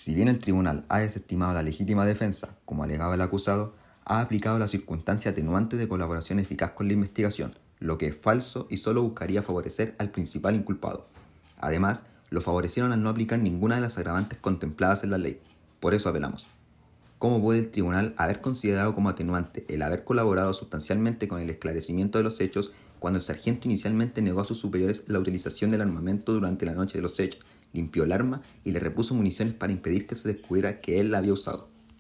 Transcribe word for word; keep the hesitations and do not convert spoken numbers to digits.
Si bien el tribunal ha desestimado la legítima defensa, como alegaba el acusado, ha aplicado la circunstancia atenuante de colaboración eficaz con la investigación, lo que es falso y solo buscaría favorecer al principal inculpado. Además, lo favorecieron al no aplicar ninguna de las agravantes contempladas en la ley. Por eso apelamos. ¿Cómo puede el tribunal haber considerado como atenuante el haber colaborado sustancialmente con el esclarecimiento de los hechos cuando el sargento inicialmente negó a sus superiores la utilización del armamento durante la noche de los hechos, limpió el arma y le repuso municiones para impedir que se descubriera que él la había usado?